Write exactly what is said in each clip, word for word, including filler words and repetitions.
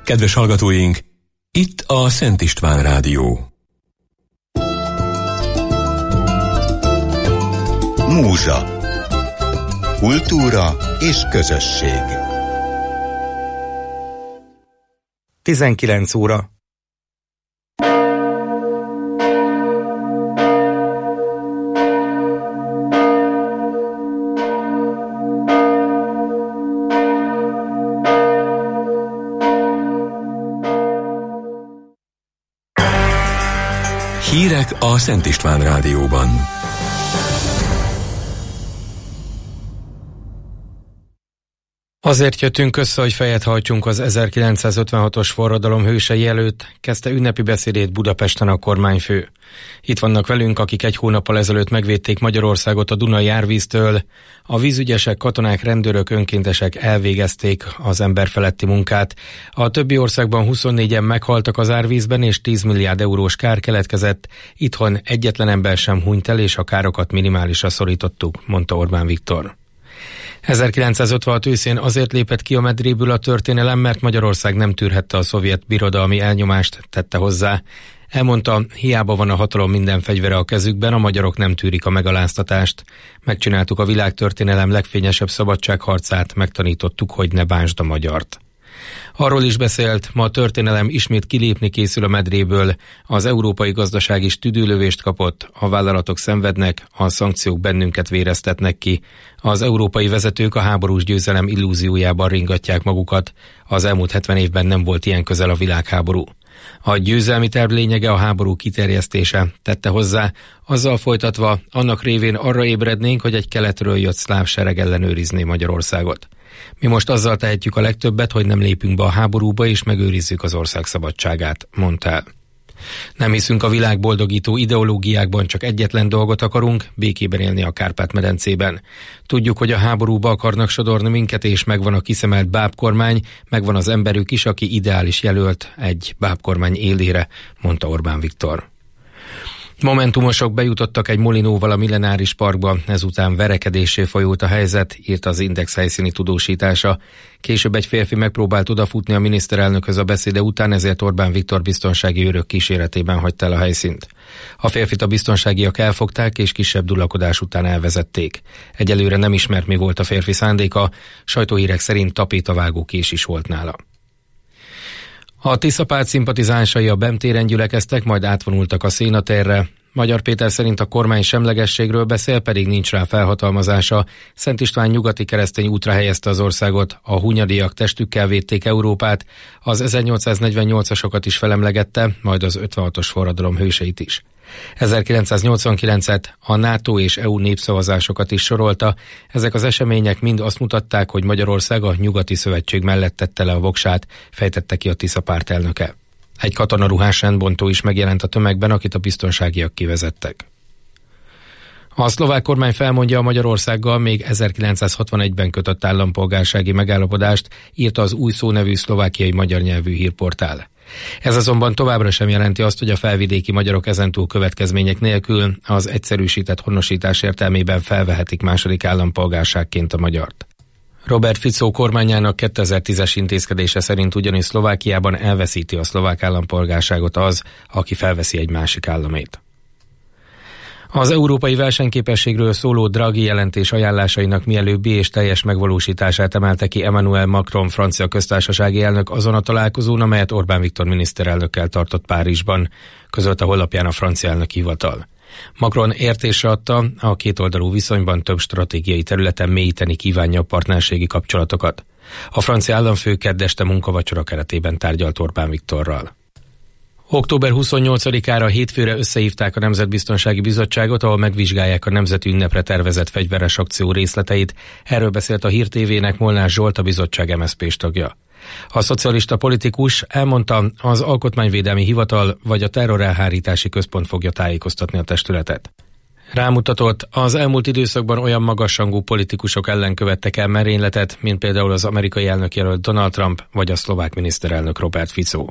Kedves hallgatóink, itt a Szent István Rádió. Múzsa. Kultúra és közösség. tizenkilenc óra. Hírek a Szent István Rádióban. Azért jöttünk össze, hogy fejet hajtsunk az ezerkilencszázötvenhatos forradalom hősei előtt, kezdte ünnepi beszédét Budapesten a kormányfő. Itt vannak velünk, akik egy hónappal ezelőtt megvédték Magyarországot a Dunai árvíztől. A vízügyesek, katonák, rendőrök, önkéntesek elvégezték az emberfeletti munkát. A többi országban huszonnégyen meghaltak az árvízben, és tíz milliárd eurós kár keletkezett. Itthon egyetlen ember sem hunyt el, és a károkat minimálisra szorítottuk, mondta Orbán Viktor. ezerkilencszázötvenhat őszén azért lépett ki a medréből a történelem, mert Magyarország nem tűrhette a szovjet birodalmi elnyomást, tette hozzá. Elmondta, hiába van a hatalom minden fegyvere a kezükben, a magyarok nem tűrik a megaláztatást. Megcsináltuk a világtörténelem legfényesebb szabadságharcát, megtanítottuk, hogy ne bánsd a magyart. Arról is beszélt, ma a történelem ismét kilépni készül a medréből, az európai gazdaság is tüdőlövést kapott, a vállalatok szenvednek, a szankciók bennünket véreztetnek ki, az európai vezetők a háborús győzelem illúziójában ringatják magukat, az elmúlt hetven évben nem volt ilyen közel a világháború. A győzelmi terv lényege a háború kiterjesztése, tette hozzá, azzal folytatva, annak révén arra ébrednénk, hogy egy keletről jött szláv sereg ellenőrizné Magyarországot. Mi most azzal tehetjük a legtöbbet, hogy nem lépünk be a háborúba és megőrizzük az ország szabadságát, mondta el. Nem hiszünk a világboldogító ideológiákban, csak egyetlen dolgot akarunk, békében élni a Kárpát-medencében. Tudjuk, hogy a háborúba akarnak sodorni minket, és megvan a kiszemelt bábkormány, megvan az emberük is, aki ideális jelölt egy bábkormány élére, mondta Orbán Viktor. Momentumosok bejutottak egy molinóval a Millenáris Parkba, ezután verekedéssé folyult a helyzet, írt az Index helyszíni tudósítása. Később egy férfi megpróbált odafutni a miniszterelnökhöz a beszéde után, ezért Orbán Viktor biztonsági őrök kíséretében hagyta el a helyszínt. A férfit a biztonságiak elfogták, és kisebb dulakodás után elvezették. Egyelőre nem ismert, mi volt a férfi szándéka, sajtóhírek szerint tapétavágó kés is volt nála. A Tiszapárt szimpatizánsai a Bem téren gyülekeztek, majd átvonultak a Szénatérre. Magyar Péter szerint a kormány semlegességről beszél, pedig nincs rá felhatalmazása. Szent István nyugati keresztény útra helyezte az országot, a hunyadiak testükkel védték Európát, az ezernyolcszáznegyvennyolcasokat is felemlegette, majd az ötvenhatos forradalom hőseit is. ezerkilencszáznyolcvankilencet, a NATO és é u népszavazásokat is sorolta. Ezek az események mind azt mutatták, hogy Magyarország a Nyugati Szövetség mellett tette le a voksát, fejtette ki a Tiszapárt elnöke. Egy katonaruhás rendbontó is megjelent a tömegben, akit a biztonságiak kivezettek. A szlovák kormány felmondja a Magyarországgal még ezerkilencszázhatvanegyben kötött állampolgársági megállapodást, írta az Új Szó nevű szlovákiai magyar nyelvű hírportál. Ez azonban továbbra sem jelenti azt, hogy a felvidéki magyarok ezentúl következmények nélkül az egyszerűsített honosítás értelmében felvehetik második állampolgárságként a magyart. Robert Fico kormányának kétezer-tízes intézkedése szerint ugyanis Szlovákiában elveszíti a szlovák állampolgárságot az, aki felveszi egy másik államét. Az európai versenyképességről szóló Draghi jelentés ajánlásainak mielőbbi és teljes megvalósítását emelte ki Emmanuel Macron francia köztársasági elnök azon a találkozón, amelyet Orbán Viktor miniszterelnökkel tartott Párizsban, közölte honlapján a francia elnöki hivatal. Macron értésre adta, a kétoldalú viszonyban több stratégiai területen mélyíteni kívánja a partnerségi kapcsolatokat. A francia államfő kedd este munkavacsora keretében tárgyalt Orbán Viktorral. október huszonnyolcadikára hétfőre összehívták a Nemzetbiztonsági Bizottságot, ahol megvizsgálják a nemzeti ünnepre tervezett fegyveres akció részleteit. Erről beszélt a Hír té vének Molnár Zsolt, a bizottság em es zé pés tagja. A szocialista politikus elmondta, az Alkotmányvédelmi Hivatal vagy a Terrorelhárítási Központ fogja tájékoztatni a testületet. Rámutatott, az elmúlt időszakban olyan magasrangú politikusok ellen követtek el merényletet, mint például az amerikai elnökjelölt Donald Trump vagy a szlovák miniszterelnök Robert Fico.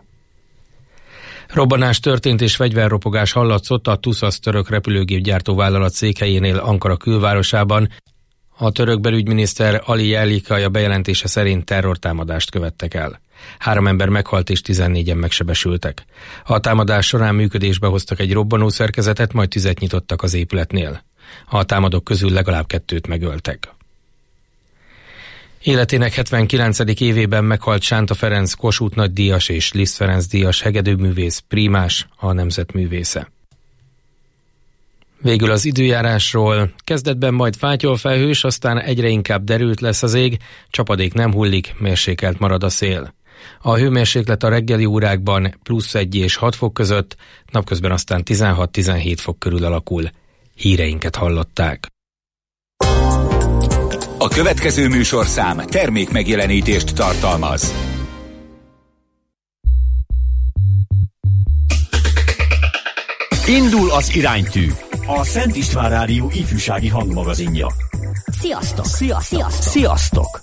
Robbanás történt és fegyverropogás hallatszott a TUSAS török repülőgépgyártó vállalat székhelyénél Ankara külvárosában. A török belügyminiszter Ali Yerlikaya bejelentése szerint terrortámadást követtek el. Három ember meghalt és tizennégyen megsebesültek. A támadás során működésbe hoztak egy robbanószerkezetet, majd tüzet nyitottak az épületnél. A támadók közül legalább kettőt megöltek. Életének hetvenkilencedik évében meghalt Sánta Ferenc Kossuth nagydíjas és Liszt Ferenc díjas hegedűművész, prímás, a nemzetművésze. Végül az időjárásról. Kezdetben majd fátyol felhős, aztán egyre inkább derült lesz az ég, csapadék nem hullik, mérsékelt marad a szél. A hőmérséklet a reggeli órákban plusz egy és hat fok között, napközben aztán tizenhat-tizenhét fok körül alakul. Híreinket hallották. A következő műsorszám termék megjelenítést tartalmaz. Indul az iránytű. A Szent István Rádió ifjúsági hangmagazinja. Sziasztok! Sziasztok! Sziasztok! Sziasztok!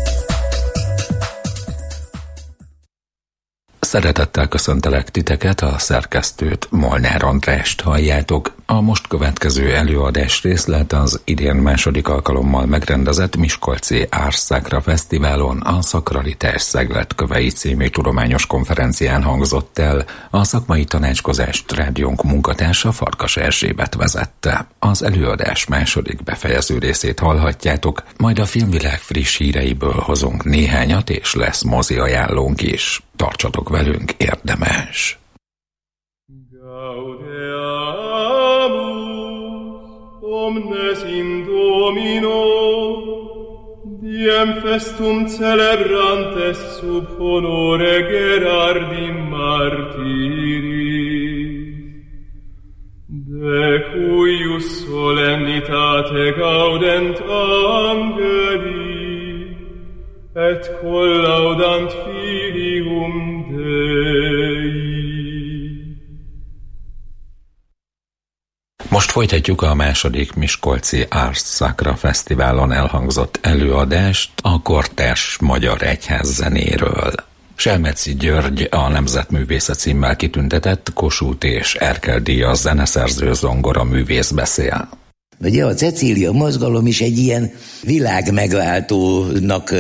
Szeretettel köszöntelek titeket, a szerkesztőt, Molnár Andrást halljátok. A most következő előadás részlet az idén második alkalommal megrendezett Miskolci Ars Sacra Fesztiválon a Szakralitás Szegletkövei című tudományos konferencián hangzott el. A szakmai tanácskozást rádiónk munkatársa Farkas Erzsébet vezette. Az előadás második befejező részét hallhatjátok, majd a filmvilág friss híreiből hozunk néhányat, és lesz mozi ajánlónk is. Tartsatok velünk, érdemes! Omnes in Domino, diem festum celebrantes sub honore Gerardi martiris, de cuius solemnitate gaudent angeli, et collaudant filium Dei. Most folytatjuk a második Miskolci Ars Sacra Fesztiválon elhangzott előadást a kortárs magyar egyházzenéről. Selmeci György, a Nemzetművésze címmel kitüntetett Kossuth és Erkel díjas zeneszerző zongora művész beszél. Ugye a Cecília mozgalom is egy ilyen világmegváltónak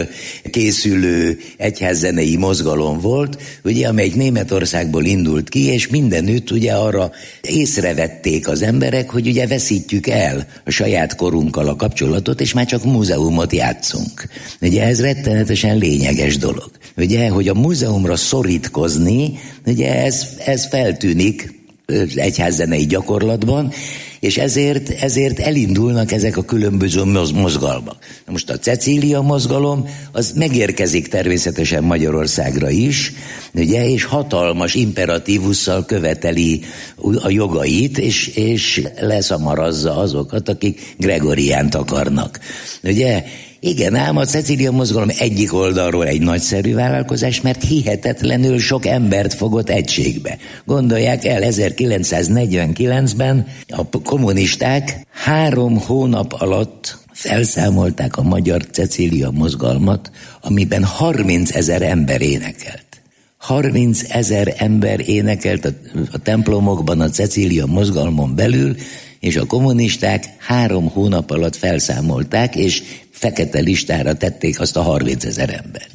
készülő egyházzenei mozgalom volt, ugye, amelyik Németországból indult ki, és mindenütt ugye arra észrevették az emberek, hogy ugye veszítjük el a saját korunkkal a kapcsolatot, és már csak múzeumot játszunk. Ugye ez rettenetesen lényeges dolog. Ugye, hogy a múzeumra szorítkozni, ugye ez, ez feltűnik egyházzenei gyakorlatban, és ezért, ezért elindulnak ezek a különböző mozgalmak. Most a Cecília mozgalom, az megérkezik természetesen Magyarországra is, ugye, és hatalmas imperatívusszal követeli a jogait, és, és leszamarazza azokat, akik Gregoriánt akarnak. Ugye, igen, ám a Cecília mozgalom egyik oldalról egy nagyszerű vállalkozás, mert hihetetlenül sok embert fogott egységbe. Gondolják el, ezerkilencszáznegyvenkilencben a kommunisták három hónap alatt felszámolták a magyar Cecília mozgalmat, amiben harmincezer ember énekelt. harmincezer ember énekelt a, a templomokban a Cecília mozgalmon belül, és a kommunisták három hónap alatt felszámolták, és fekete listára tették azt a harmincezer embert.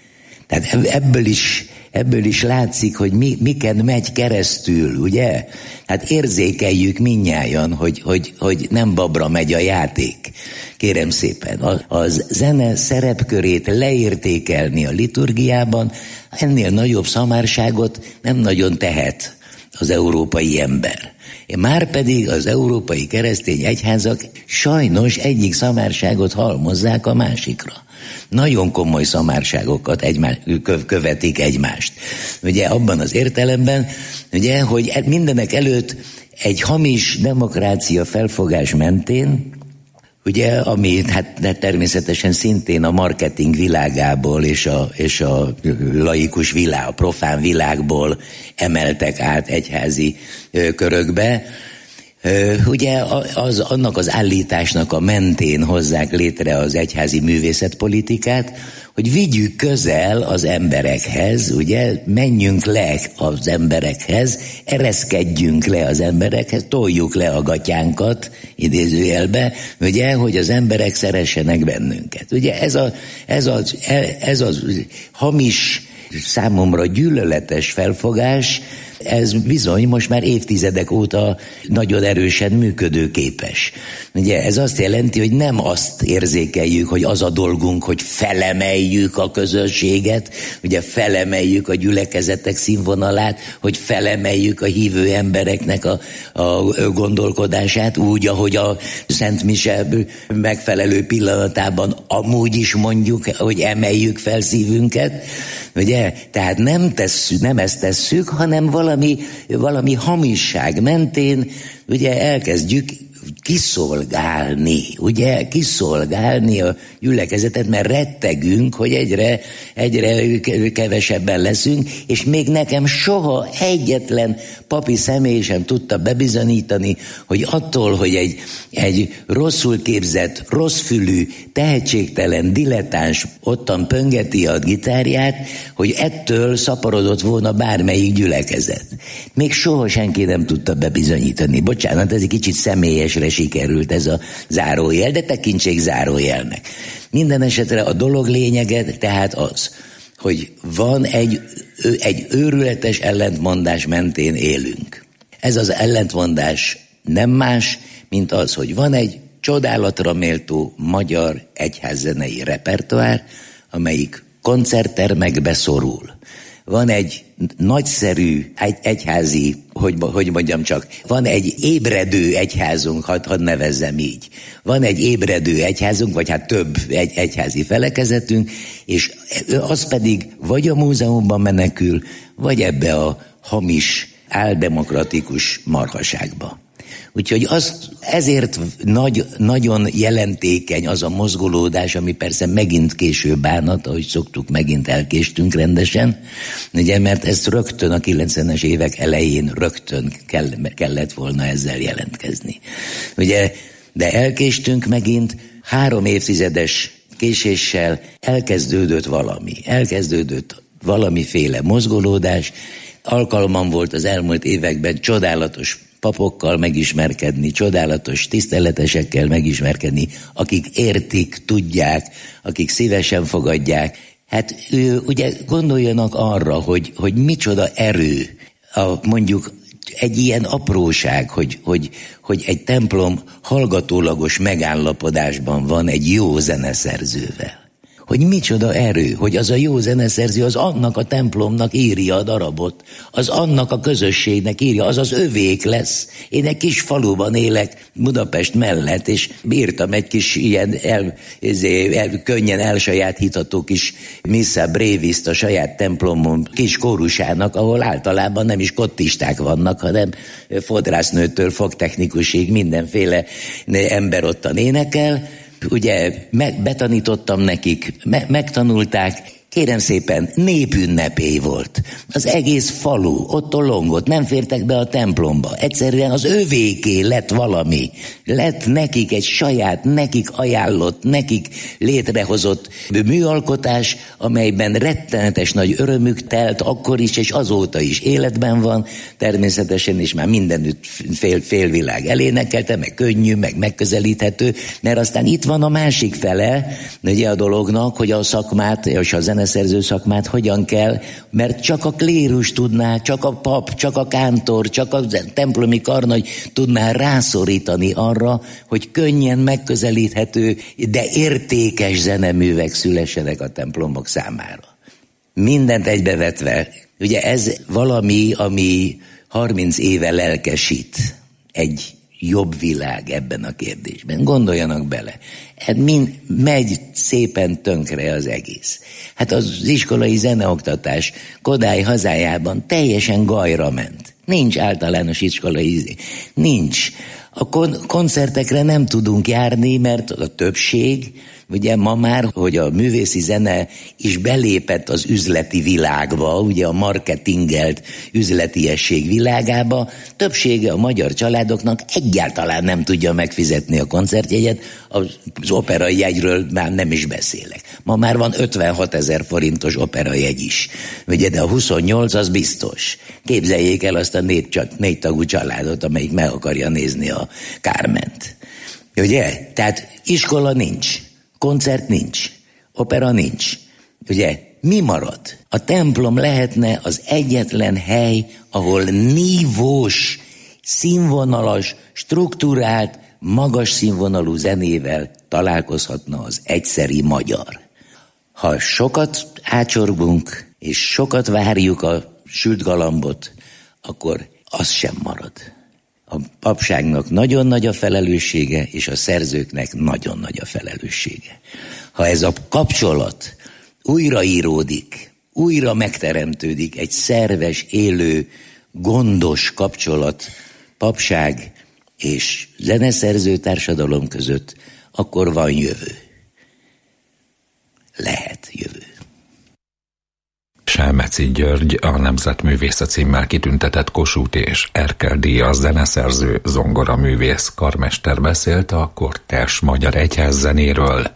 Tehát ebből is, ebből is látszik, hogy mi, miken megy keresztül, ugye? Hát érzékeljük mindnyájan, hogy, hogy, hogy nem babra megy a játék. Kérem szépen, a, a zene szerepkörét leértékelni a liturgiában, ennél nagyobb szamárságot nem nagyon tehet az európai ember. Márpedig az európai keresztény egyházak sajnos egyik szamárságot halmozzák a másikra. Nagyon komoly szamárságokat egymás, követik egymást. Ugye abban az értelemben, ugye, hogy mindenek előtt egy hamis demokrácia felfogás mentén, ugye, ami hát természetesen szintén a marketing világából és a, és a laikus világ, a profán világból emeltek át egyházi ö, körökbe. Ö, ugye az, annak az állításnak a mentén hozzák létre az egyházi művészetpolitikát, hogy vigyük közel az emberekhez, ugye, menjünk le az emberekhez, ereszkedjünk le az emberekhez, toljuk le a gatyánkat, idézőjelbe, ugye, hogy az emberek szeressenek bennünket. Ugye ez a, ez a, ez a hamis számomra gyűlöletes felfogás, ez bizony most már évtizedek óta nagyon erősen működőképes. Ugye ez azt jelenti, hogy nem azt érzékeljük, hogy az a dolgunk, hogy felemeljük a közösséget, ugye felemeljük a gyülekezetek színvonalát, hogy felemeljük a hívő embereknek a, a gondolkodását úgy, ahogy a Szent Mise megfelelő pillanatában amúgy is mondjuk, hogy emeljük fel szívünket, ugye? Tehát nem tesszük, nem ezt tesszük, hanem valami, valami hamisság mentén, ugye elkezdjük kiszolgálni, ugye, kiszolgálni a gyülekezetet, mert rettegünk, hogy egyre, egyre kevesebben leszünk, és még nekem soha egyetlen papi személy sem tudta bebizonyítani, hogy attól, hogy egy, egy rosszul képzett, rosszfülű, tehetségtelen, dilettáns ottan pöngeti a gitárját, hogy ettől szaporodott volna bármelyik gyülekezet. Még soha senki nem tudta bebizonyítani. Bocsánat, ez egy kicsit személyesre sikerült ez a zárójel, de tekintsék zárójelnek. Minden esetre a dolog lényege tehát az, hogy van egy, egy őrületes ellentmondás mentén élünk. Ez az ellentmondás nem más, mint az, hogy van egy csodálatra méltó magyar egyházzenei repertoár, amelyik koncerttermekbe szorul. Van egy nagyszerű egy, egyházi, hogy, hogy mondjam csak, van egy ébredő egyházunk, hadd had nevezzem így. Van egy ébredő egyházunk, vagy hát több egy, egyházi felekezetünk, és az pedig vagy a múzeumban menekül, vagy ebbe a hamis, áldemokratikus marhaságba. Úgyhogy azt, ezért nagy, nagyon jelentékeny az a mozgolódás, ami persze megint késő bánat, ahogy szoktuk, megint elkéstünk rendesen, ugye, mert ezt rögtön a kilencvenes évek elején rögtön kell, kellett volna ezzel jelentkezni. Ugye, de elkéstünk megint, három évtizedes késéssel elkezdődött valami, elkezdődött valamiféle mozgolódás, alkalmam volt az elmúlt években csodálatos papokkal megismerkedni, csodálatos tiszteletesekkel megismerkedni, akik értik, tudják, akik szívesen fogadják. Hát ő, ugye gondoljanak arra, hogy, hogy micsoda erő, a, mondjuk egy ilyen apróság, hogy, hogy, hogy egy templom hallgatólagos megállapodásban van egy jó zeneszerzővel. Hogy micsoda erő, hogy az a jó zeneszerző az annak a templomnak írja a darabot, az annak a közösségnek írja, az az övék lesz. Én egy kis faluban élek Budapest mellett, és bírtam egy kis ilyen el, el, könnyen elsajátítható kis Missa Breviszt a saját templomom kis kórusának, ahol általában nem is kottisták vannak, hanem fodrásznőtől fogtechnikusig mindenféle ember ottan énekel. Ugye me- betanítottam nekik, me- megtanulták, kérem szépen, népünnepé volt. Az egész falu ott tolongott, nem fértek be a templomba. Egyszerűen az övéké lett valami. Lett nekik egy saját, nekik ajánlott, nekik létrehozott műalkotás, amelyben rettenetes nagy örömük telt, akkor is és azóta is életben van. Természetesen is már mindenütt fél, félvilág elénekelte, meg könnyű, meg megközelíthető, mert aztán itt van a másik fele, ugye a dolognak, hogy a szakmát és a zene zeneszerző szakmát hogyan kell, mert csak a klérus tudná, csak a pap, csak a kántor, csak a templomi karnagy tudná rászorítani arra, hogy könnyen megközelíthető, de értékes zeneművek szülessenek a templomok számára. Mindent egybevetve, ugye ez valami, ami harminc éve lelkesít egy jobb világ ebben a kérdésben. Gondoljanak bele. Hát mind megy szépen tönkre az egész. Hát az iskolai zeneoktatás Kodály hazájában teljesen gajra ment. Nincs általános iskolai, nincs. A kon- koncertekre nem tudunk járni, mert a többség, ugye ma már, hogy a művészi zene is belépett az üzleti világba, ugye a marketingelt üzletiesség világába, többsége a magyar családoknak egyáltalán nem tudja megfizetni a koncertjegyet, az operai jegyről már nem is beszélek. Ma már van ötvenhat ezer forintos operajegy is, ugye, de a huszonnyolc az biztos. Képzeljék el azt a négy, négy tagú családot, amelyik meg akarja nézni a Kárment. Ugye? Tehát iskola nincs. Koncert nincs, opera nincs, ugye, mi marad? A templom lehetne az egyetlen hely, ahol nívós, színvonalas, struktúrált, magas színvonalú zenével találkozhatna az egyszeri magyar. Ha sokat ácsorgunk, és sokat várjuk a sült galambot, akkor az sem marad. A papságnak nagyon nagy a felelőssége, és a szerzőknek nagyon nagy a felelőssége. Ha ez a kapcsolat újraíródik, újra megteremtődik, egy szerves, élő, gondos kapcsolat papság és zeneszerző társadalom között, akkor van jövő. Lehet jövő. Selmeci György, a Nemzetművésze címmel kitüntetett Kossuth és Erkel díjas zeneszerző, zongoraművész, karmester beszélt a kortárs magyar egyház zenéről.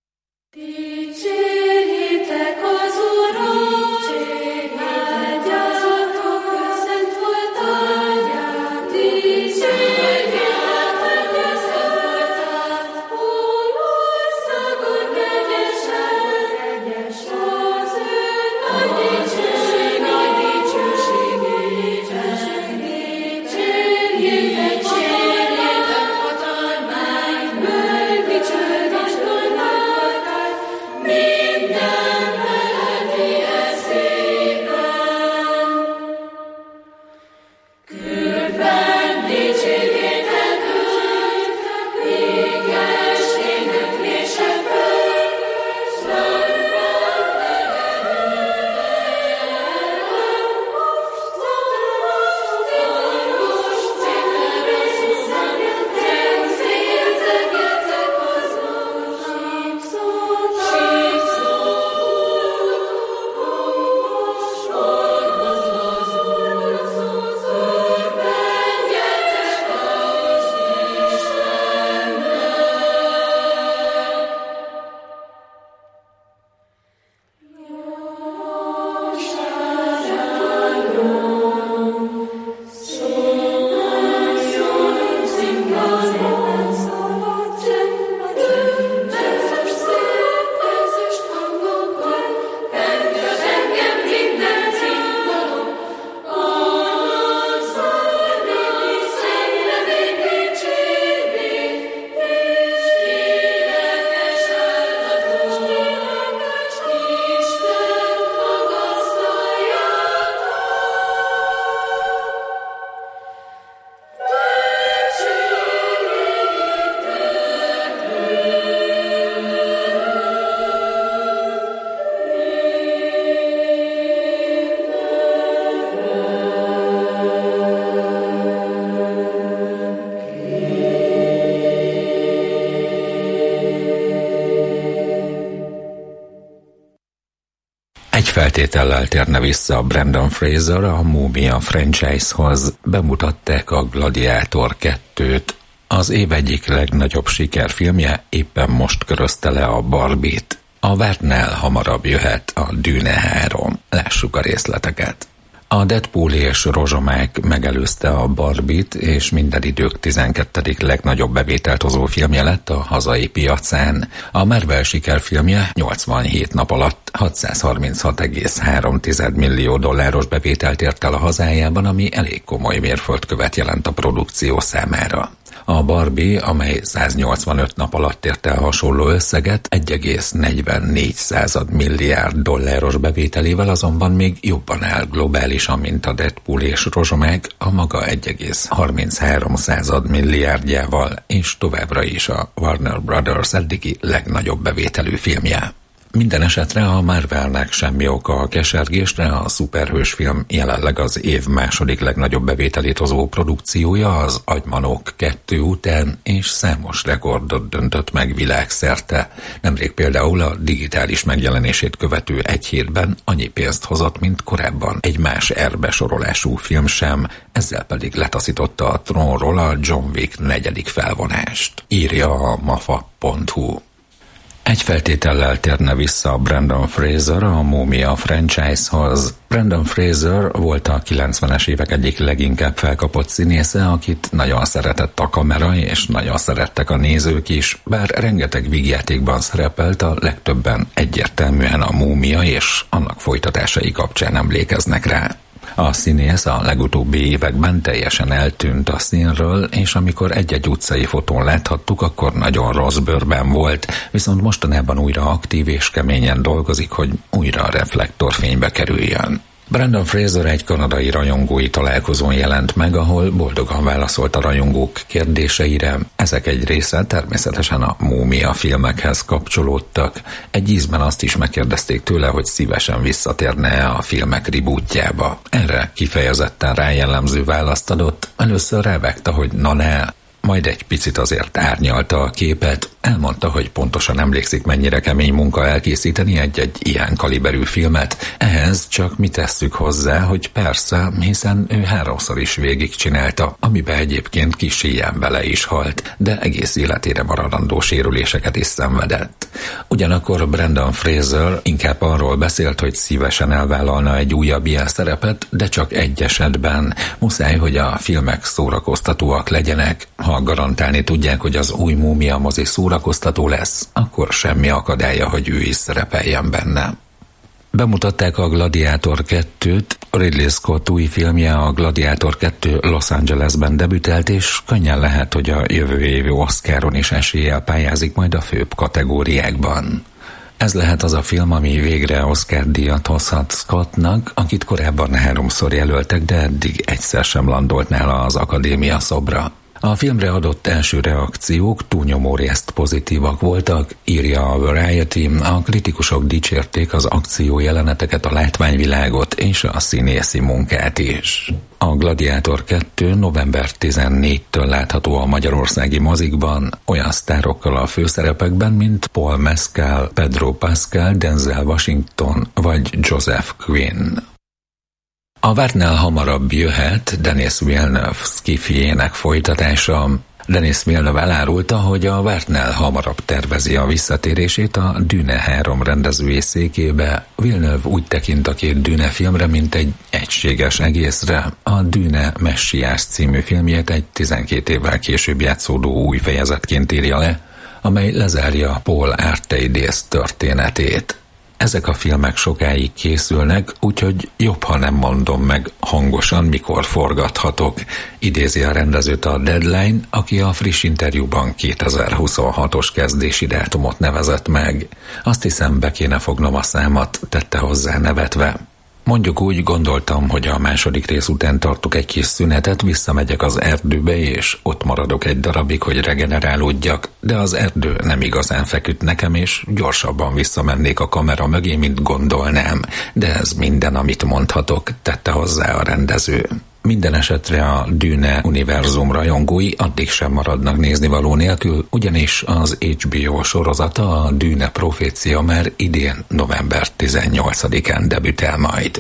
Feltétellel térne vissza Brendan Fraser a Múmia franchise-hoz, bemutatták a Gladiátor kettőt. Az év egyik legnagyobb sikerfilmje éppen most körözte le a Barbie-t. A vártnál hamarabb jöhet a Dűne három. Lássuk a részleteket. A Deadpool és Rozsomák megelőzte a Barbie-t, és minden idők tizenkettedik legnagyobb bevételt hozó filmje lett a hazai piacán. A Marvel sikerfilmje nyolcvanhét nap alatt hatszázharminchat egész három millió dolláros bevételt ért el a hazájában, ami elég komoly mérföldkövet jelent a produkció számára. A Barbie, amely száznyolcvanöt nap alatt érte el hasonló összeget, egy egész negyvennégy milliárd dolláros bevételével azonban még jobban áll globálisan, mint a Deadpool és Rozsomák a maga egy egész harminchárom milliárdjával, és továbbra is a Warner Brothers eddigi legnagyobb bevételű filmje. Minden esetre a Marvelnek semmi oka a kesergésre, a szuperhős film jelenleg az év második legnagyobb bevételét hozó produkciója az Agymanók kettő után, és számos rekordot döntött meg világszerte. Nemrég például a digitális megjelenését követő egy hétben annyi pénzt hozott, mint korábban egy más R-besorolású film sem, ezzel pedig letaszította a trónról a John Wick negyedik felvonást, írja a mafa pont hu. Egy feltétellel térne vissza Brendan Fraser a Múmia franchise-hoz. Brendan Fraser volt a kilencvenes évek egyik leginkább felkapott színésze, akit nagyon szeretett a kamera, és nagyon szerettek a nézők is, bár rengeteg vígjátékban szerepelt, a legtöbben egyértelműen a Múmia és annak folytatásai kapcsán emlékeznek rá. A színész a legutóbbi években teljesen eltűnt a színről, és amikor egy-egy utcai fotón láthattuk, akkor nagyon rossz bőrben volt, viszont mostanában újra aktív és keményen dolgozik, hogy újra a reflektorfénybe kerüljön. Brendan Fraser egy kanadai rajongói találkozón jelent meg, ahol boldogan válaszolt a rajongók kérdéseire. Ezek egy része természetesen a Múmia filmekhez kapcsolódtak. Egy ízben azt is megkérdezték tőle, hogy szívesen visszatérne a filmek rebootjába. Erre kifejezetten rájellemző választ adott. Először rávágta, hogy na ne, majd egy picit azért árnyalta a képet. Elmondta, hogy pontosan emlékszik, mennyire kemény munka elkészíteni egy-egy ilyen kaliberű filmet. Ehhez csak mi tesszük hozzá, hogy persze, hiszen ő háromszor is végigcsinálta, amiben egyébként kis ilyen bele is halt, de egész életére maradandó sérüléseket is szenvedett. Ugyanakkor Brendan Fraser inkább arról beszélt, hogy szívesen elvállalna egy újabb ilyen szerepet, de csak egy esetben. Muszáj, hogy a filmek szórakoztatóak legyenek. Ha garantálni tudják, hogy az új Múmia mozi szórakoztató lesz, akkor semmi akadálya, hogy ő is szerepeljen benne. Bemutatták a Gladiátor kettőt, Ridley Scott új filmje, a Gladiátor kettő Los Angelesben debütált, és könnyen lehet, hogy a jövő évi Oscaron is eséllyel pályázik majd a főbb kategóriákban. Ez lehet az a film, ami végre Oscar-díjat hozhat Scottnak, akit korábban háromszor jelöltek, de eddig egyszer sem landolt nála az akadémia szobra. A filmre adott első reakciók túlnyomó részt pozitívak voltak, írja a Variety, a kritikusok dicsérték az akció jeleneteket, a látványvilágot és a színészi munkát is. A Gladiátor kettő november tizennégyedikétől látható a magyarországi mozikban, olyan sztárokkal a főszerepekben, mint Paul Mescal, Pedro Pascal, Denzel Washington vagy Joseph Quinn. A vártnál hamarabb jöhet Denis Villeneuve szkifijének folytatása. Denis Villeneuve elárulta, hogy a vártnál hamarabb tervezi a visszatérését a Dune három rendezői székébe. Villeneuve úgy tekint a két Dune filmre, mint egy egységes egészre. A Dune Messiás című filmjét egy tizenkét évvel később játszódó új fejezetként írja le, amely lezárja Paul Atreides történetét. Ezek a filmek sokáig készülnek, úgyhogy jobb, ha nem mondom meg hangosan, mikor forgathatok, idézi a rendezőt a Deadline, aki a friss interjúban kétezer-huszonhatos kezdési dátumot nevezett meg. Azt hiszem, be kéne fognom a számat, tette hozzá nevetve. Mondjuk úgy, gondoltam, hogy a második rész után tartok egy kis szünetet, visszamegyek az erdőbe, és ott maradok egy darabig, hogy regenerálódjak, de az erdő nem igazán feküdt nekem, és gyorsabban visszamennék a kamera mögé, mint gondolnám, de ez minden, amit mondhatok, tette hozzá a rendező. Minden esetre a Dune univerzum rajongói addig sem maradnak néznivaló nélkül, ugyanis az há bé o sorozata, a Dune profécia már idén november tizennyolcadikán debütál majd.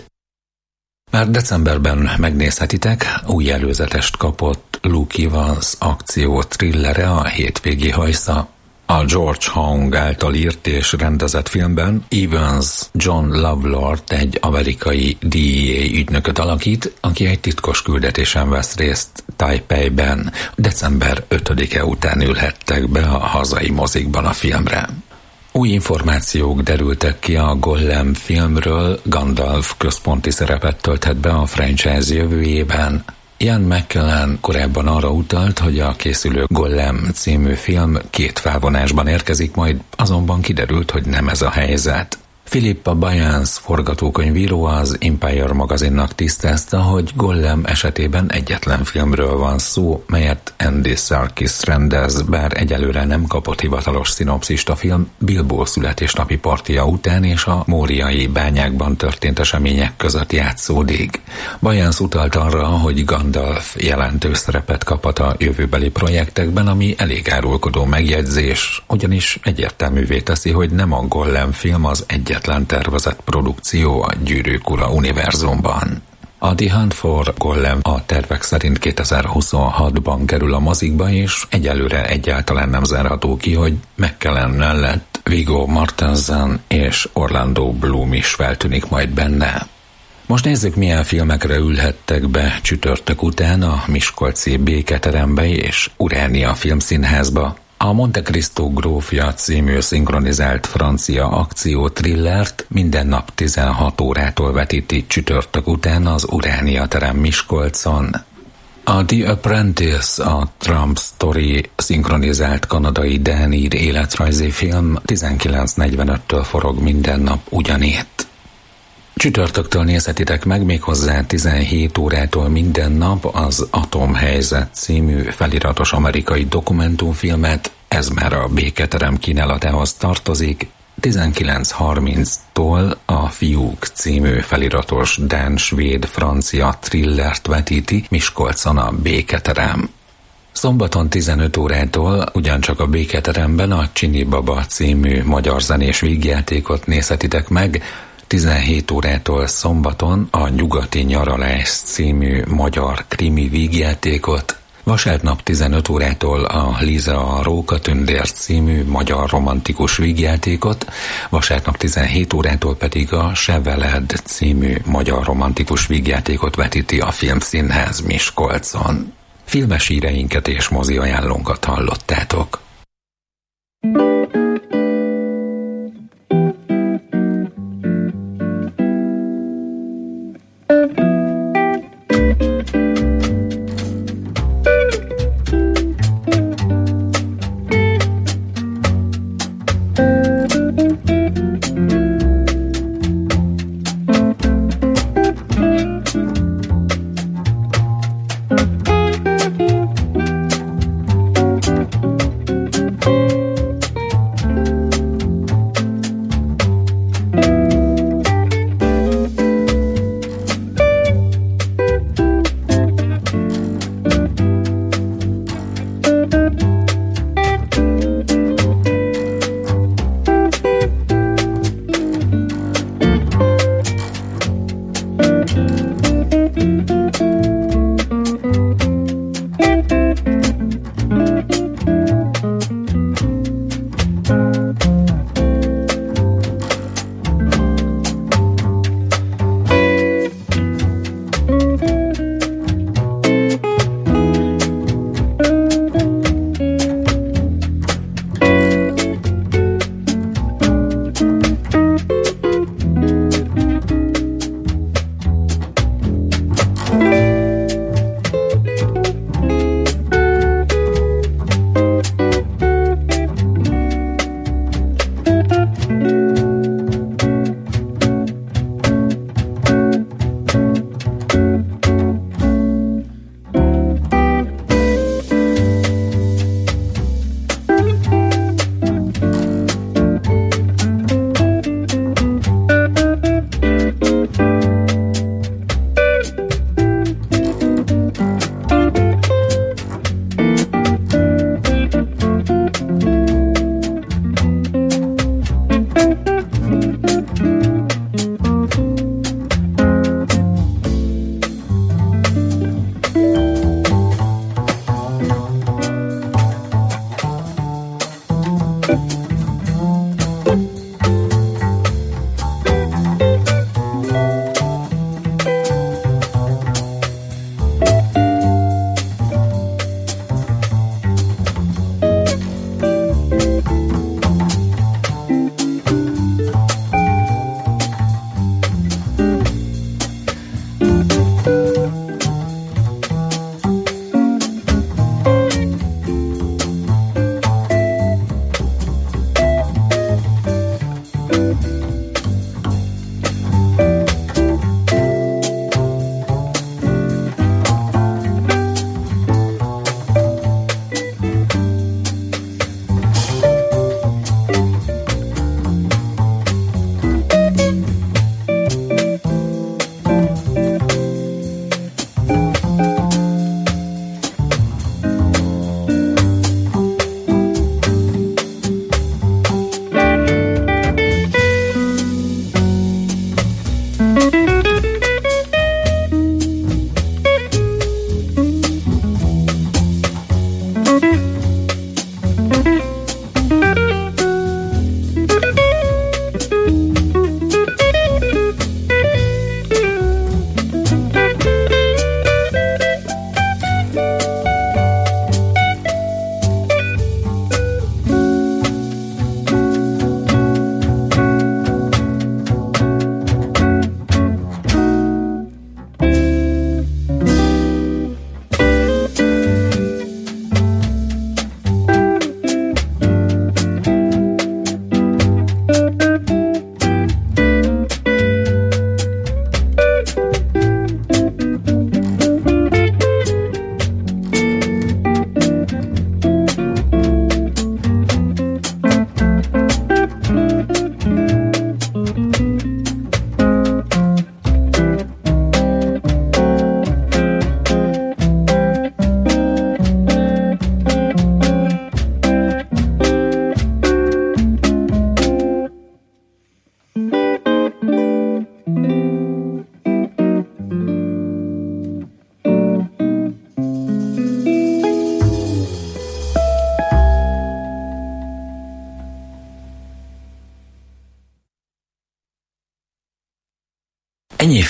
Már decemberben megnézhetitek, új előzetest kapott Luke Evans akció thrillere, a Hétvégi hajsza. A George Hong által írt és rendezett filmben Evans John Lovelord egy amerikai dé é á ügynököt alakít, aki egy titkos küldetésen vesz részt Taipeiben. december ötödike után ülhettek be a hazai mozikban a filmre. Új információk derültek ki a Gollum filmről, Gandalf központi szerepet tölthet be a franchise jövőjében. Ian McKellen korábban arra utalt, hogy a készülő Gollum című film két felvonásban érkezik, majd azonban kiderült, hogy nem ez a helyzet. Philippa Byans forgatókönyvíró az Empire magazinnak tisztázta, hogy Gollum esetében egyetlen filmről van szó, melyet Andy Serkis rendez, bár egyelőre nem kapott hivatalos szinopszist. A film Bilbo születésnapi partija után és a móriai bányákban történt események között játszódik. Byans utalt arra, hogy Gandalf jelentős szerepet kaphat a jövőbeli projektekben, ami elég árulkodó megjegyzés, ugyanis egyértelművé teszi, hogy nem a Gollum film az egyetlen egyetlen tervezett produkció a Gyűrűk ura univerzumban. A The Hunt for Gollum a tervek szerint kétezer-huszonhatban kerül a mozikba, és egyelőre egyáltalán nem zárható ki, hogy McKellen mellett Viggo Mortensen és Orlando Bloom is feltűnik majd benne. Most nézzük, milyen filmekre ülhettek be csütörtök után a miskolci Béketerembe és Uránia Filmszínházba. A Monte Cristo grófja című szinkronizált francia akció-trillert minden nap tizenhat órától vetíti csütörtök után az Uránia terem Miskolcon. A The Apprentice, a Trump Story szinkronizált kanadai Dan Ead életrajzi film tizenkilenc negyvenöttől forog minden nap ugyanitt. Csütörtöktől nézhetitek meg méghozzá tizenhét órától minden nap az Atomhelyzet című feliratos amerikai dokumentumfilmet, ez már a Béketerem kínálatához tartozik. tizenkilenc harminctól a Fiúk című feliratos dán-svéd-francia thrillert vetíti Miskolcon a Béketerem. Szombaton tizenöt órától ugyancsak a Béketeremben a Csini Baba című magyar zenés vígjátékot nézhetitek meg, tizenhét órától szombaton a Nyugati nyaralás című magyar krimi vígjátékot, vasárnap tizenöt órától a Liza a Rókatündér című magyar romantikus vígjátékot, vasárnap tizenhét órától pedig a Se veled című magyar romantikus vígjátékot vetíti a Filmszínház Miskolcon. Filmes híreinket és mozi ajánlónkat hallottátok.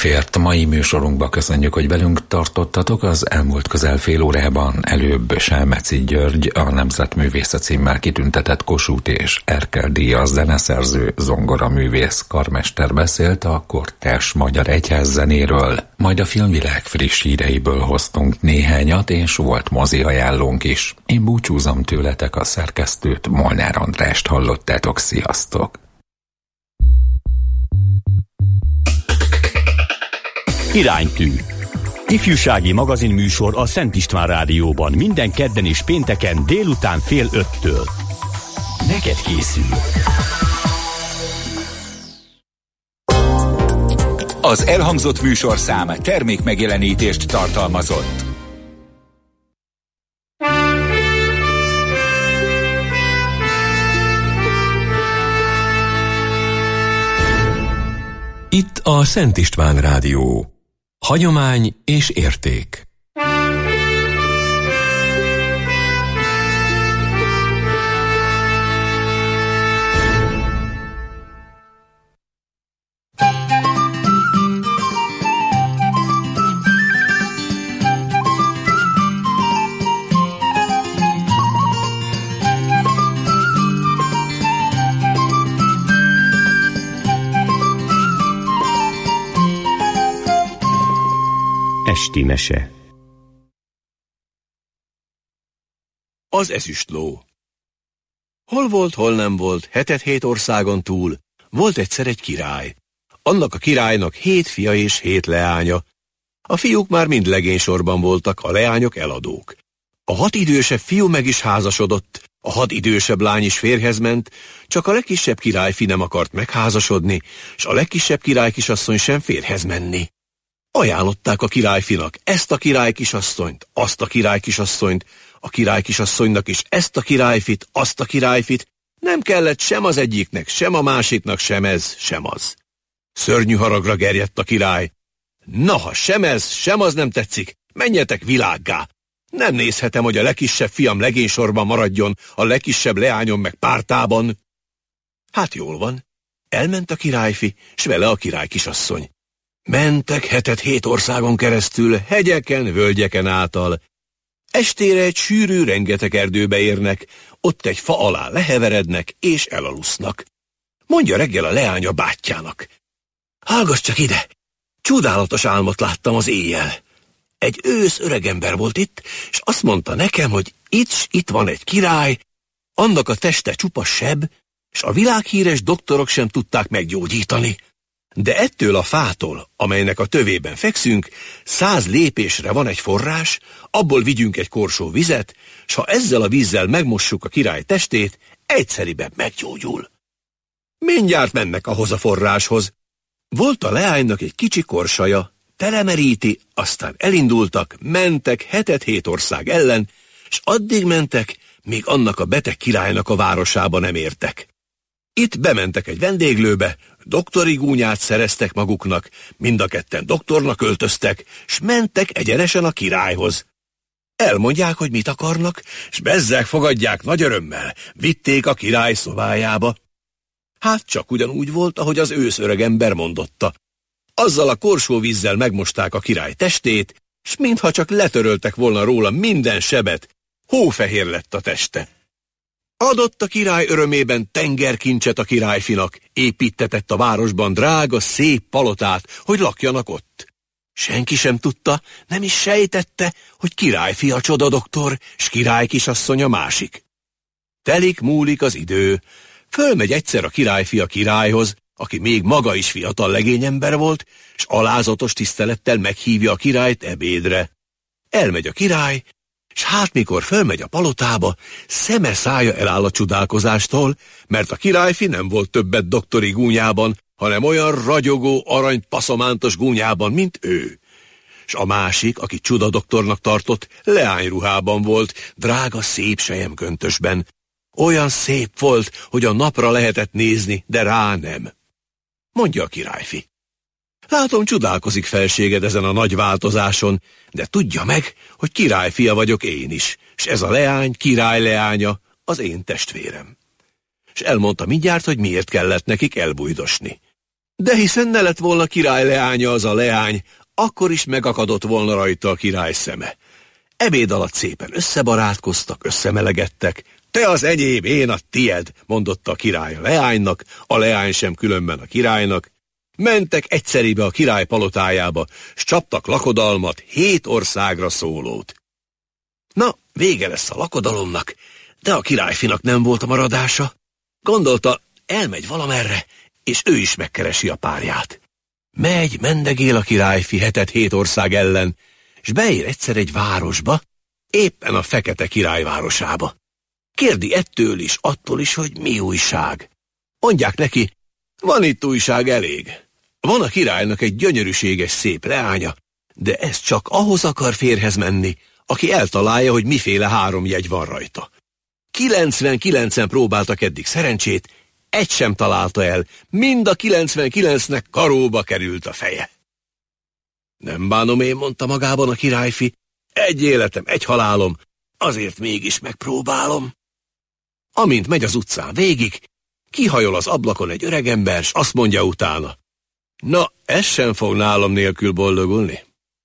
belefért. Mai műsorunkba köszönjük, hogy velünk tartottatok. Az elmúlt közel fél órában előbb Selmeci György, a Nemzetművésze címmel kitüntetett Kossuth és Erkel díjas zeneszerző, zongoraművész, karmester beszélt a kortárs magyar egyházzenéről. Majd a filmvilág friss híreiből hoztunk néhányat, és volt mozi ajánlónk is. Én búcsúzom tőletek, a szerkesztőt, Molnár Andrást hallottátok. Sziasztok! Iránytű. Ifjúsági magazinműsor a Szent István Rádióban minden kedden és pénteken délután fél öttől. Neked készül. Az elhangzott műsorszám termék megjelenítést tartalmazott. Itt a Szent István Rádió. Hagyomány és érték. Esti mese. Az ezüstló. Hol volt, hol nem volt, hetet hét országon túl, volt egyszer egy király. Annak a királynak hét fia és hét leánya. A fiúk már mind legénysorban voltak, a leányok eladók. A hat idősebb fiú meg is házasodott, a hat idősebb lány is férjhez ment, csak a legkisebb királyfi nem akart megházasodni, s a legkisebb királykisasszony sem férjhez menni. Ajánlották a királyfinak ezt a királykisasszonyt, azt a királykisasszonyt, a királykisasszonynak is ezt a királyfit, azt a királyfit, nem kellett sem az egyiknek, sem a másiknak, sem ez, sem az. Szörnyű haragra gerjedt a király. Na, ha sem ez, sem az nem tetszik, menjetek világgá. Nem nézhetem, hogy a legkisebb fiam legénysorban maradjon, a legkisebb leányom meg pártában. Hát jól van, elment a királyfi, s vele a királykisasszony. Mentek hetet hét országon keresztül, hegyeken, völgyeken által. Estére egy sűrű, rengeteg erdőbe érnek, ott egy fa alá leheverednek és elalusznak. Mondja reggel a leánya bátyjának. Hallgass csak ide, csodálatos álmot láttam az éjjel. Egy ősz öregember volt itt, és azt mondta nekem, hogy itt s itt van egy király, annak a teste csupa seb, és a világhíres doktorok sem tudták meggyógyítani. De ettől a fától, amelynek a tövében fekszünk, száz lépésre van egy forrás, abból vigyünk egy korsó vizet, s ha ezzel a vízzel megmossuk a király testét, egyszeriben meggyógyul. Mindjárt mennek ahhoz a forráshoz. Volt a leánynak egy kicsi korsaja, telemeríti, aztán elindultak, mentek hetet hét ország ellen, s addig mentek, míg annak a beteg királynak a városába nem értek. Itt bementek egy vendéglőbe, doktori gúnyát szereztek maguknak, mind a ketten doktornak öltöztek, s mentek egyenesen a királyhoz. Elmondják, hogy mit akarnak, s bezzeg fogadják nagy örömmel, vitték a király szobájába. Hát csak ugyanúgy volt, ahogy az ősz öregember mondotta. Azzal a korsóvízzel megmosták a király testét, s mintha csak letöröltek volna róla minden sebet, hófehér lett a teste. Adott a király örömében tengerkincset a királyfinak, építetett a városban drága, szép palotát, hogy lakjanak ott. Senki sem tudta, nem is sejtette, hogy királyfi a csodadoktor, s királykisasszony a másik. Telik múlik az idő, fölmegy egyszer a királyfi a királyhoz, aki még maga is fiatal legényember volt, s alázatos tisztelettel meghívja a királyt ebédre. Elmegy a király, s hát mikor fölmegy a palotába, szeme szája eláll a csodálkozástól, mert a királyfi nem volt többet doktori gúnyában, hanem olyan ragyogó, arany paszomántos gúnyában, mint ő. S a másik, aki csodadoktornak tartott, leányruhában volt, drága szép selyemköntösben. Olyan szép volt, hogy a napra lehetett nézni, de rá nem. Mondja a királyfi. Látom, csodálkozik felséged ezen a nagy változáson, de tudja meg, hogy királyfia vagyok én is, s ez a leány, király leánya, az én testvérem. S elmondta mindjárt, hogy miért kellett nekik elbújdosni. De hiszen ne lett volna király leánya az a leány, akkor is megakadott volna rajta a király szeme. Ebéd alatt szépen összebarátkoztak, összemelegedtek. Te az enyém, én a tied, mondotta a király a leánynak, a leány sem különben a királynak. Mentek egyszeribe a király palotájába, s csaptak lakodalmat, hét országra szólót. Na, vége lesz a lakodalomnak, de a királyfinak nem volt a maradása. Gondolta, elmegy valamerre, és ő is megkeresi a párját. Megy, mendegél a királyfi hetet hét ország ellen, s beér egyszer egy városba, éppen a fekete király városába. Kérdi ettől is, attól is, hogy mi újság. Mondják neki, van itt újság elég. Van a királynak egy gyönyörűséges szép leánya, de ez csak ahhoz akar férhez menni, aki eltalálja, hogy miféle három jegy van rajta. kilencvenkilencen próbáltak eddig szerencsét, egy sem találta el, mind a kilencvenkilencnek karóba került a feje. Nem bánom én, mondta magában a királyfi, egy életem, egy halálom, azért mégis megpróbálom. Amint megy az utcán végig, kihajol az ablakon egy öregember, s azt mondja utána, na, ez sem fog nálam nélkül boldogulni.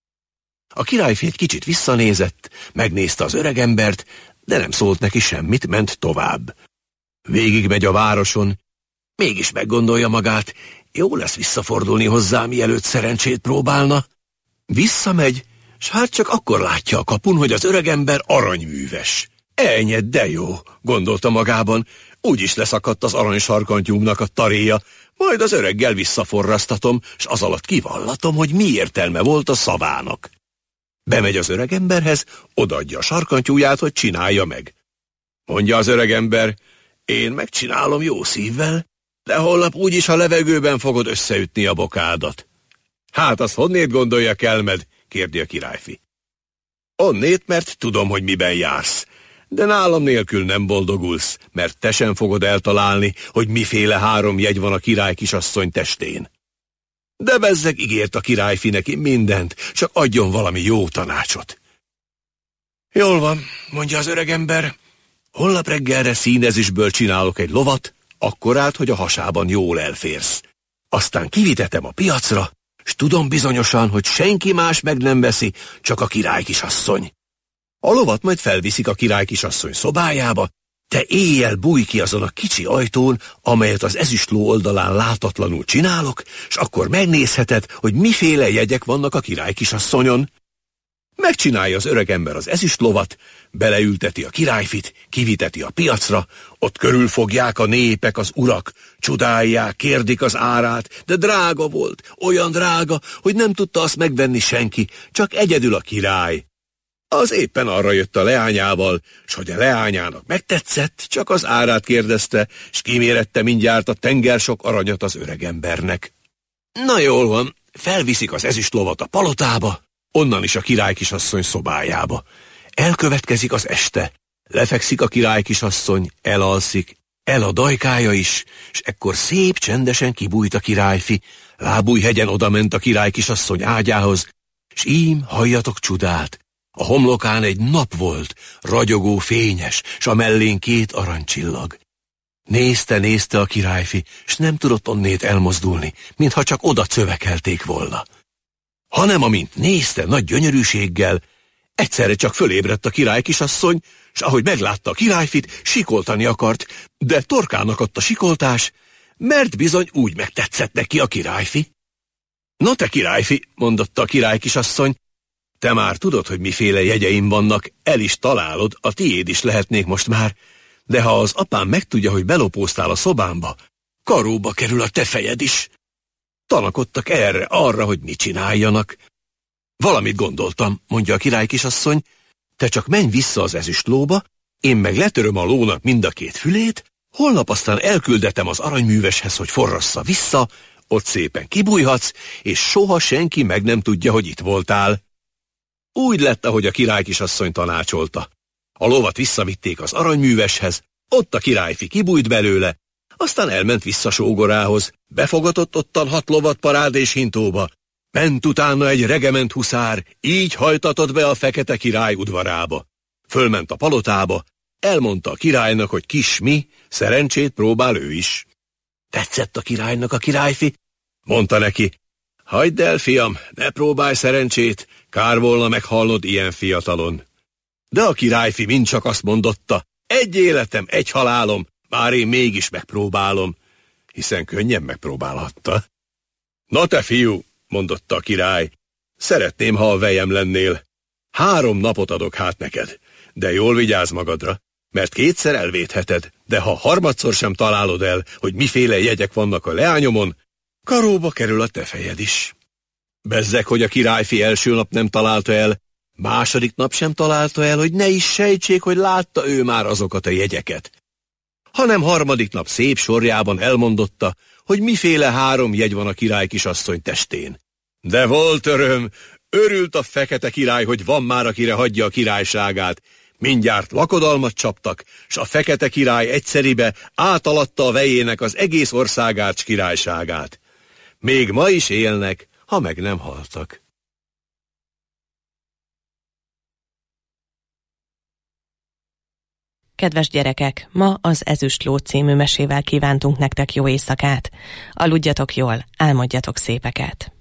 A királyfi egy kicsit visszanézett, megnézte az öregembert, de nem szólt neki semmit, ment tovább. Végig megy a városon, mégis meggondolja magát, jó lesz visszafordulni hozzá, mielőtt szerencsét próbálna. Visszamegy, s hát csak akkor látja a kapun, hogy az öregember aranyműves. Elnyed, de jó, gondolta magában, úgyis leszakadt az aranysarkantyúmnak a taréja, majd az öreggel visszaforrasztatom, s az alatt kivallatom, hogy mi értelme volt a szavának. Bemegy az öregemberhez, odaadja a sarkantyúját, hogy csinálja meg. Mondja az öregember, én megcsinálom jó szívvel, de holnap úgyis a levegőben fogod összeütni a bokádat. Hát azt honnét gondolja, kelmed? Kérdi a királyfi. Onnét, mert tudom, hogy miben jársz, de nálam nélkül nem boldogulsz, mert te sem fogod eltalálni, hogy miféle három jegy van a király kisasszony testén. De bezzeg ígért a királyfi neki mindent, csak adjon valami jó tanácsot. Jól van, mondja az öregember, holnap reggelre színezésből csinálok egy lovat, akkorát, hogy a hasában jól elférsz. Aztán kivitetem a piacra, s tudom bizonyosan, hogy senki más meg nem veszi, csak a király kisasszony. A lovat majd felviszik a király kisasszony szobájába, te éjjel bújj ki azon a kicsi ajtón, amelyet az ezüstló oldalán látatlanul csinálok, s akkor megnézheted, hogy miféle jegyek vannak a király kisasszonyon. Megcsinálja az öregember az ezüstlovat, beleülteti a királyfit, kiviteti a piacra, ott körülfogják a népek, az urak, csodálják, kérdik az árát, de drága volt, olyan drága, hogy nem tudta azt megvenni senki, csak egyedül a király. Az éppen arra jött a leányával, s hogy a leányának megtetszett, csak az árát kérdezte, s kimérette mindjárt a tengersok aranyat az öregembernek. Na jól van, felviszik az ezüstlovat a palotába, onnan is a király kisasszony szobájába. Elkövetkezik az este, lefekszik a király kisasszony, elalszik, el a dajkája is, s ekkor szép csendesen kibújt a királyfi, Lábújhegyen odament a király kisasszony ágyához, s ím halljatok csodát. A homlokán egy nap volt, ragyogó fényes, s a mellén két aranycsillag. Nézte, nézte a királyfi, s nem tudott onnét elmozdulni, mintha csak oda cövekelték volna. Hanem amint nézte nagy gyönyörűséggel, egyszerre csak fölébredt a király kisasszony, s ahogy meglátta a királyfit, sikoltani akart, de torkának adta sikoltás, mert bizony úgy megtetszett neki a királyfi. No te királyfi, mondotta a király kisasszony, te már tudod, hogy miféle jegyeim vannak, el is találod, a tiéd is lehetnék most már, de ha az apám megtudja, hogy belopóztál a szobámba, karóba kerül a te fejed is. Tanakodtak erre, arra, hogy mit csináljanak. Valamit gondoltam, mondja a király kisasszony, te csak menj vissza az ezüstlóba, én meg letöröm a lónak mind a két fülét, holnap aztán elküldetem az aranyműveshez, hogy forrassza vissza, ott szépen kibújhatsz, és soha senki meg nem tudja, hogy itt voltál. Úgy lett, ahogy a király kisasszony tanácsolta. A lovat visszavitték az aranyműveshez, ott a királyfi kibújt belőle, aztán elment vissza sógorához, befogatott ottan hat lovat parádés hintóba, ment utána egy regement huszár, így hajtatott be a fekete király udvarába. Fölment a palotába, elmondta a királynak, hogy kis mi, szerencsét próbál ő is. Tetszett a királynak a királyfi, Mondta neki, hagyd el, fiam, ne próbálj szerencsét, kár volna meghalnod ilyen fiatalon. De a királyfi mind csak azt mondotta, egy életem, egy halálom, bár én mégis megpróbálom, hiszen könnyen megpróbálhatta. Na te fiú, mondotta a király, szeretném, ha a vejem lennél. Három napot adok hát neked, de jól vigyázz magadra, mert kétszer elvétheted, de ha harmadszor sem találod el, hogy miféle jegyek vannak a leányomon, karóba kerül a te fejed is. Bezzeg, hogy a királyfi első nap nem találta el, második nap sem találta el, hogy ne is sejtsék, hogy látta ő már azokat a jegyeket. Hanem harmadik nap szép sorjában elmondotta, hogy miféle három jegy van a király kisasszony testén. De volt öröm, örült a fekete király, hogy van már, akire hagyja a királyságát. Mindjárt lakodalmat csaptak, s a fekete király egyszeribe átalatta a vejének az egész országát s királyságát. Még ma is élnek, ha meg nem haltak. Kedves gyerekek, ma az Ezüstló című mesével kívántunk nektek jó éjszakát. Aludjatok jól, álmodjatok szépeket.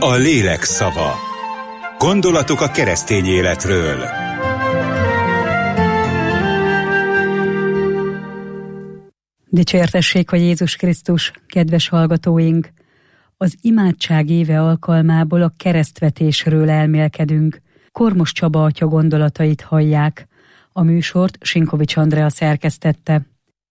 A lélek szava. Gondolatok a keresztény életről. Dicsértessék a Jézus Krisztus, kedves hallgatóink! Az imádság éve alkalmából a keresztvetésről elmélkedünk. Kormos Csaba atya gondolatait hallják. A műsort Sinkovics Andrea szerkesztette.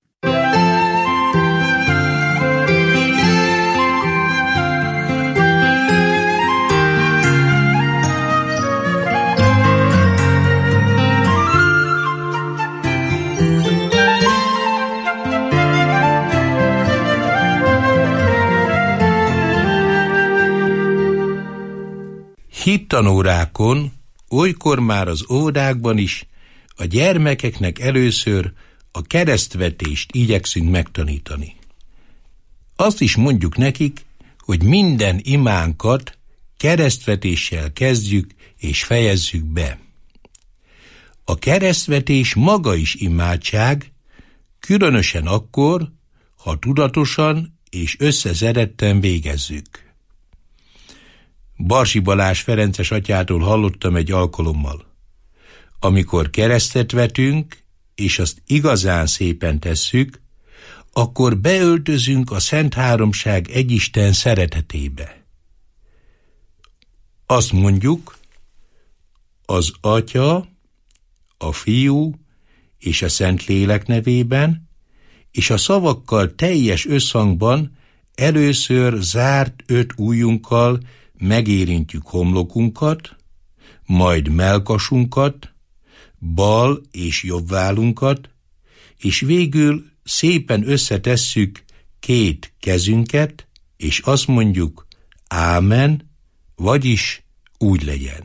Hittanórákon, olykor már az óvodákban is a gyermekeknek először a keresztvetést igyekszünk megtanítani. Azt is mondjuk nekik, hogy minden imánkat keresztvetéssel kezdjük és fejezzük be. A keresztvetés maga is imádság, különösen akkor, ha tudatosan és összezedetten végezzük. Barsi Balázs ferences atyától hallottam egy alkalommal. Amikor keresztet vetünk, és azt igazán szépen tesszük, akkor beöltözünk a Szent Háromság egyisten szeretetébe. Azt mondjuk, az Atya, a Fiú és a Szentlélek nevében, és a szavakkal teljes összhangban először zárt öt ujjunkkal megérintjük homlokunkat, majd mellkasunkat, bal és jobb vállunkat, és végül szépen összetesszük két kezünket, és azt mondjuk, ámen, vagyis úgy legyen.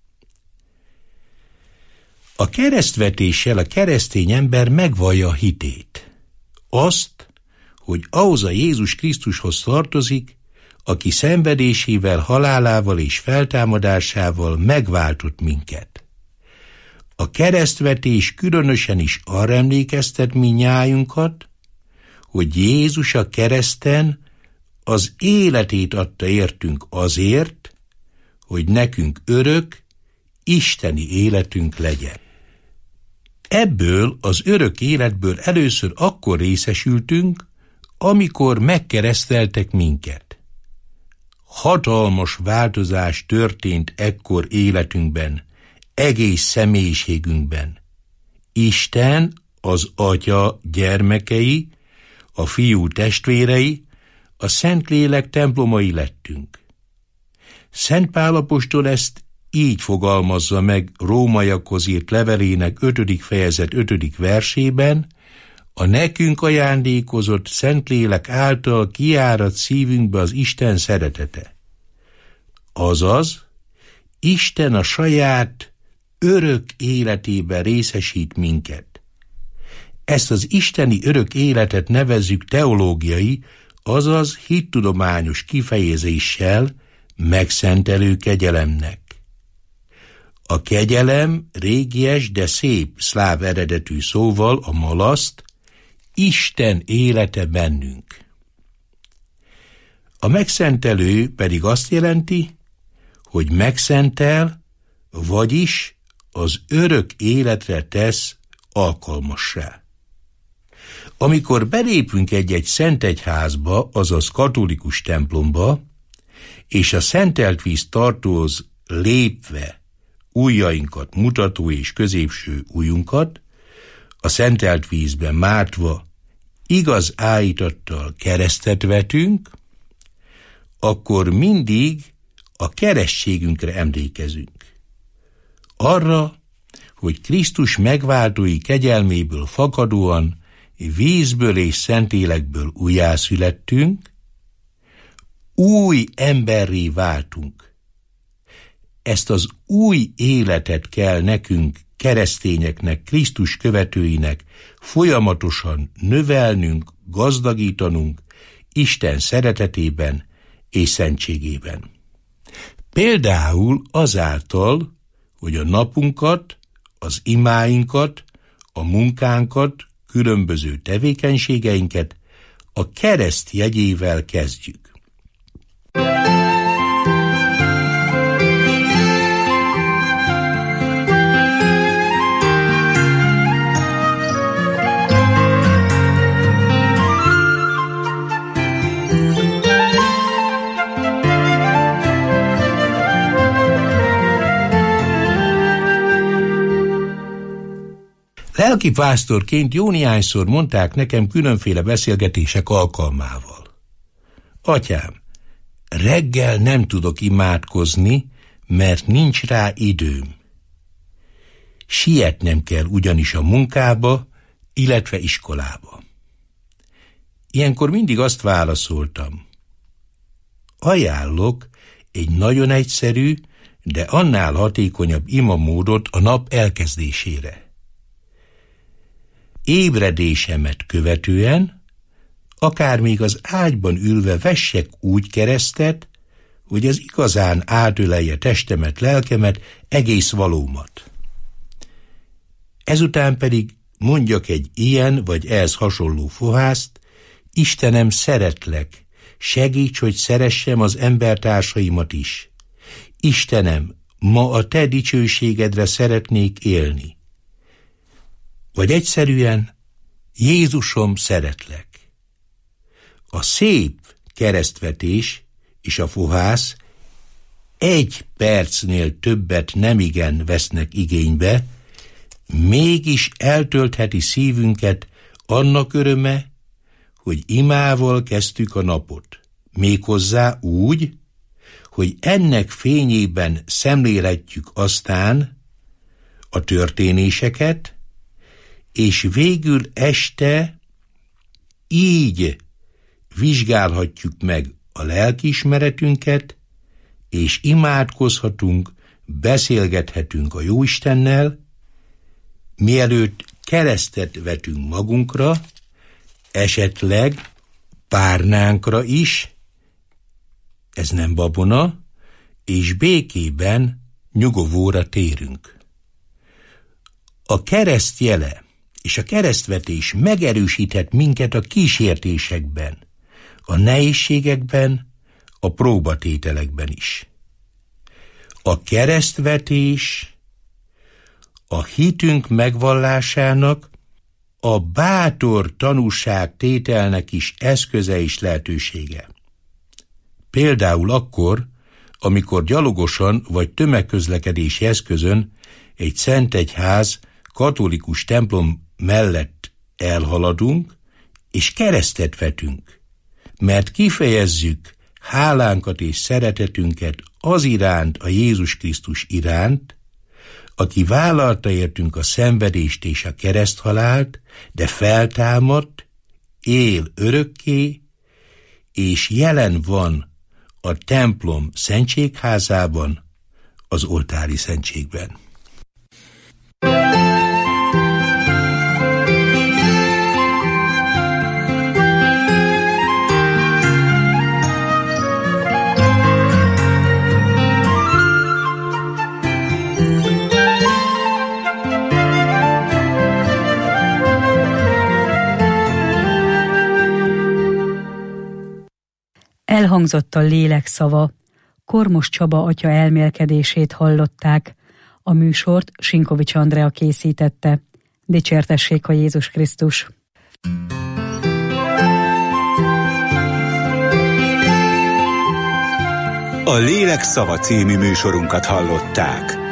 A keresztvetéssel a keresztény ember megvallja a hitét. Azt, hogy ahhoz a Jézus Krisztushoz tartozik, aki szenvedésével, halálával és feltámadásával megváltott minket. A keresztvetés különösen is arra emlékeztet minnyájunkat, hogy Jézus a kereszten az életét adta értünk azért, hogy nekünk örök, isteni életünk legyen. Ebből az örök életből először akkor részesültünk, amikor megkereszteltek minket. Hatalmas változás történt ekkor életünkben, egész személyiségünkben. Isten, az Atya gyermekei, a Fiú testvérei, a Szentlélek templomai lettünk. Szent Pál apostol ezt így fogalmazza meg Rómaiakhoz írt levelének ötödik fejezet ötödik versében, a nekünk ajándékozott Szentlélek által kiárad szívünkbe az Isten szeretete. Azaz, Isten a saját örök életében részesít minket. Ezt az isteni örök életet nevezzük teológiai, azaz hittudományos kifejezéssel megszentelő kegyelemnek. A kegyelem régies, de szép szláv eredetű szóval a malaszt, Isten élete bennünk. A megszentelő pedig azt jelenti, hogy megszentel, vagyis az örök életre tesz alkalmassá. Amikor belépünk egy-egy szentegyházba, azaz katolikus templomba, és a szentelt víz tartóhoz lépve ujjainkat mutató és középső ujjunkat, a szentelt vízben mátva igaz áhítattal keresztet vetünk, akkor mindig a keresztségünkre emlékezünk. Arra, hogy Krisztus megváltói kegyelméből fakadóan vízből és Szentlélekből újjászülettünk, új emberré váltunk. Ezt az új életet kell nekünk, keresztényeknek, Krisztus követőinek folyamatosan növelnünk, gazdagítanunk Isten szeretetében és szentségében. Például azáltal, hogy a napunkat, az imáinkat, a munkánkat, különböző tevékenységeinket a kereszt jegyével kezdjük. Lelkipásztorként jó néhányszor mondták nekem különféle beszélgetések alkalmával: atyám, reggel nem tudok imádkozni, mert nincs rá időm. Sietnem kell ugyanis a munkába, illetve iskolába. Ilyenkor mindig azt válaszoltam: ajánlok egy nagyon egyszerű, de annál hatékonyabb imamódot a nap elkezdésére. Ébredésemet követően, akár még az ágyban ülve vessek úgy keresztet, hogy az igazán átölelje testemet, lelkemet, egész valómat. Ezután pedig mondjak egy ilyen vagy ehhez hasonló fohászt: Istenem, szeretlek, segíts, hogy szeressem az embertársaimat is. Istenem, ma a te dicsőségedre szeretnék élni. Vagy egyszerűen: Jézusom, szeretlek. A szép keresztvetés és a fohász egy percnél többet nemigen vesznek igénybe, mégis eltöltheti szívünket annak öröme, hogy imával kezdtük a napot, méghozzá úgy, hogy ennek fényében szemléletjük aztán a történéseket, és végül este így vizsgálhatjuk meg a lelkiismeretünket, és imádkozhatunk, beszélgethetünk a Jóistennel, mielőtt keresztet vetünk magunkra, esetleg párnánkra is, ez nem babona, és békében nyugovóra térünk. A kereszt jele és a keresztvetés megerősíthet minket a kísértésekben, a nehézségekben, a próbatételekben is. A keresztvetés a hitünk megvallásának, a bátor tanúságtételnek is eszköze és lehetősége. Például akkor, amikor gyalogosan vagy tömegközlekedési eszközön egy szentegyház katolikus templom mellett elhaladunk, és keresztet vetünk, mert kifejezzük hálánkat és szeretetünket az iránt, a Jézus Krisztus iránt, aki vállalta értünk a szenvedést és a kereszthalált, de feltámadt, él örökké, és jelen van a templom szentségházában, az oltári szentségben. Elhangzott a lélek szava, Kormos Csaba atya elmélkedését hallották. A műsort Sinkovics Andrea készítette. Dicsértessék a Jézus Krisztus! A Lélek szava című műsorunkat hallották.